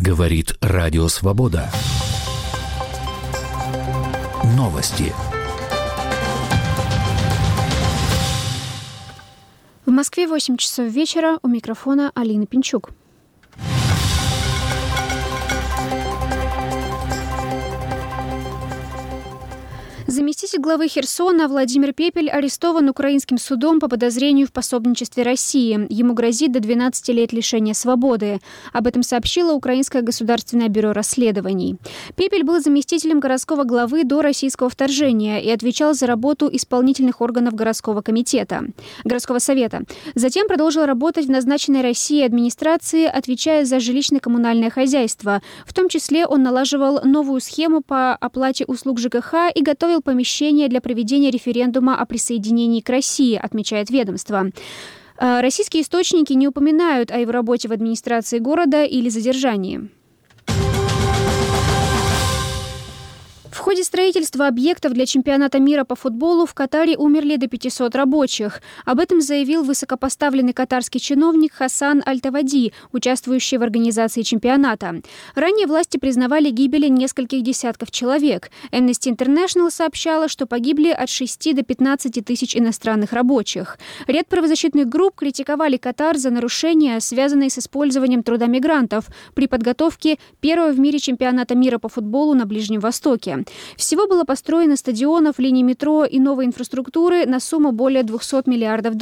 Говорит Радио Свобода. Новости. В Москве 8 часов вечера. У микрофона Алина Пинчук. Заместитель главы Херсона Владимир Пепель арестован украинским судом по подозрению в пособничестве России. Ему грозит до 12 лет лишения свободы. Об этом сообщило Украинское государственное бюро расследований. Пепель был заместителем городского главы до российского вторжения и отвечал за работу исполнительных органов городского совета. Затем продолжил работать в назначенной Россией администрации, отвечая за жилищно-коммунальное хозяйство. В том числе он налаживал новую схему по оплате услуг ЖКХ и готовил помещение для проведения референдума о присоединении к России, отмечает ведомство. Российские источники не упоминают о его работе в администрации города или задержании. В ходе строительства объектов для чемпионата мира по футболу в Катаре умерли до 500 рабочих. Об этом заявил высокопоставленный катарский чиновник Хасан Аль-Тавади, участвующий в организации чемпионата. Ранее власти признавали гибели нескольких десятков человек. Amnesty International сообщала, что погибли от 6 до 15 тысяч иностранных рабочих. Ряд правозащитных групп критиковали Катар за нарушения, связанные с использованием труда мигрантов при подготовке первого в мире чемпионата мира по футболу на Ближнем Востоке. Всего было построено стадионов, линий метро и новой инфраструктуры на сумму более $200 миллиардов.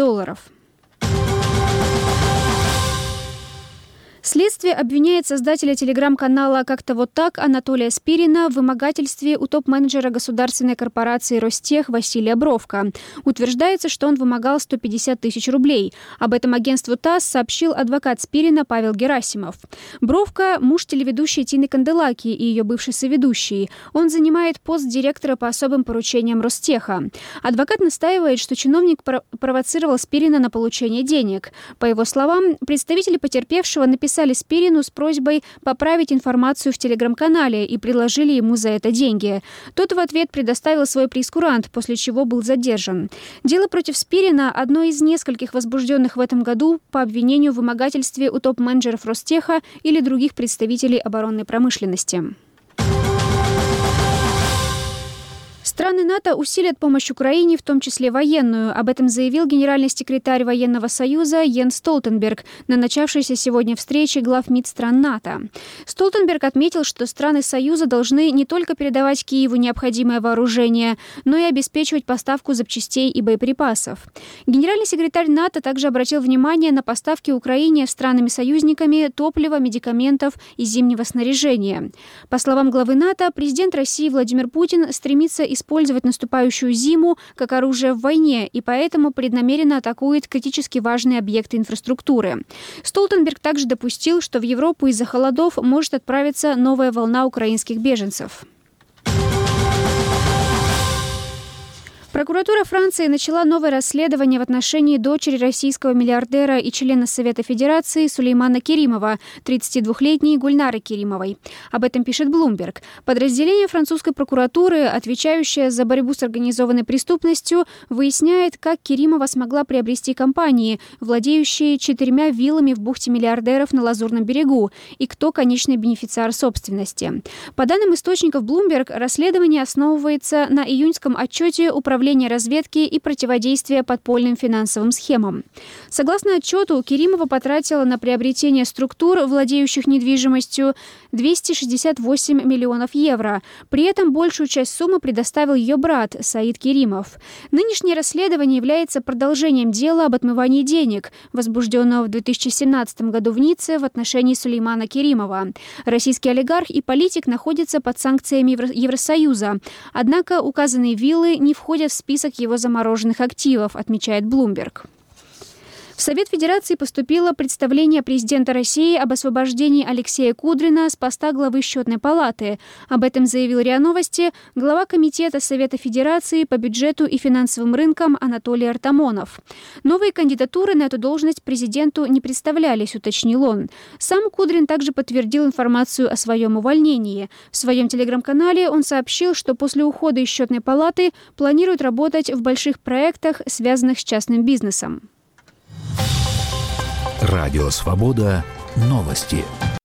Следствие обвиняет создателя телеграм-канала «Как-то вот так» Анатолия Спирина в вымогательстве у топ-менеджера государственной корпорации «Ростех» Василия Бровко. Утверждается, что он вымогал 150 тысяч рублей. Об этом агентству ТАСС сообщил адвокат Спирина Павел Герасимов. Бровко – муж телеведущей Тины Канделаки и ее бывший соведущий. Он занимает пост директора по особым поручениям Ростеха. Адвокат настаивает, что чиновник провоцировал Спирина на получение денег. По его словам, представители потерпевшего написали Спирину с просьбой поправить информацию в телеграм-канале и предложили ему за это деньги. Тот в ответ предоставил свой прейскурант, после чего был задержан. Дело против Спирина – одно из нескольких возбужденных в этом году по обвинению в вымогательстве у топ-менеджеров Ростеха или других представителей оборонной промышленности. Страны НАТО усилят помощь Украине, в том числе военную. Об этом заявил генеральный секретарь Военного союза Йенс Столтенберг на начавшейся сегодня встрече глав МИД стран НАТО. Столтенберг отметил, что страны Союза должны не только передавать Киеву необходимое вооружение, но и обеспечивать поставку запчастей и боеприпасов. Генеральный секретарь НАТО также обратил внимание на поставки Украине странами-союзниками топлива, медикаментов и зимнего снаряжения. По словам главы НАТО, президент России Владимир Путин стремится использовать наступающую зиму как оружие в войне и поэтому преднамеренно атакует критически важные объекты инфраструктуры. Столтенберг также допустил, что в Европу из-за холодов может отправиться новая волна украинских беженцев. Прокуратура Франции начала новое расследование в отношении дочери российского миллиардера и члена Совета Федерации Сулеймана Керимова, 32-летней Гульнары Керимовой. Об этом пишет Bloomberg. Подразделение французской прокуратуры, отвечающее за борьбу с организованной преступностью, выясняет, как Керимова смогла приобрести компании, владеющие 4 виллами в бухте миллиардеров на Лазурном берегу, и кто конечный бенефициар собственности. По данным источников Bloomberg, расследование основывается на июньском отчете Управления разведки и противодействия подпольным финансовым схемам. Согласно отчету, Керимова потратила на приобретение структур, владеющих недвижимостью, 268 миллионов евро. При этом большую часть суммы предоставил ее брат Саид Керимов. Нынешнее расследование является продолжением дела об отмывании денег, возбужденного в 2017 году в Ницце в отношении Сулеймана Керимова. Российский олигарх и политик находятся под санкциями Евросоюза. Однако указанные виллы не входят в список его замороженных активов, отмечает Bloomberg. В Совет Федерации поступило представление президента России об освобождении Алексея Кудрина с поста главы Счетной палаты. Об этом заявил РИА Новости глава Комитета Совета Федерации по бюджету и финансовым рынкам Анатолий Артамонов. Новые кандидатуры на эту должность президенту не представлялись, уточнил он. Сам Кудрин также подтвердил информацию о своем увольнении. В своем телеграм-канале он сообщил, что после ухода из Счетной палаты планирует работать в больших проектах, связанных с частным бизнесом. Радио Свобода. Новости.